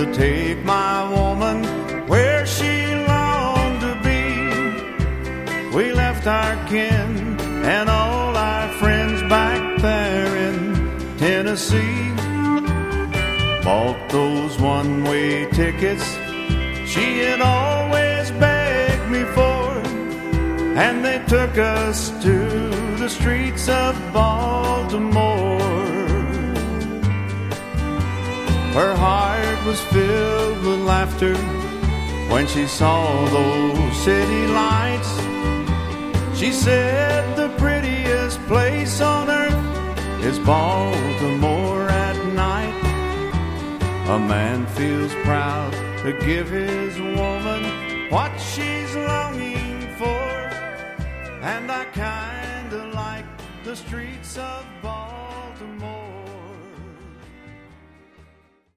to take my woman where she longed to be. We left our kin and all our friends back there in Tennessee. Bought those one-way tickets she had always begged me for, and they took us to the streets of Baltimore. Her heart was filled with laughter when she saw those city lights. She said the prettiest place on earth is Baltimore at night. A man feels proud to give his woman what she's longing for, and I kinda like the streets of Baltimore.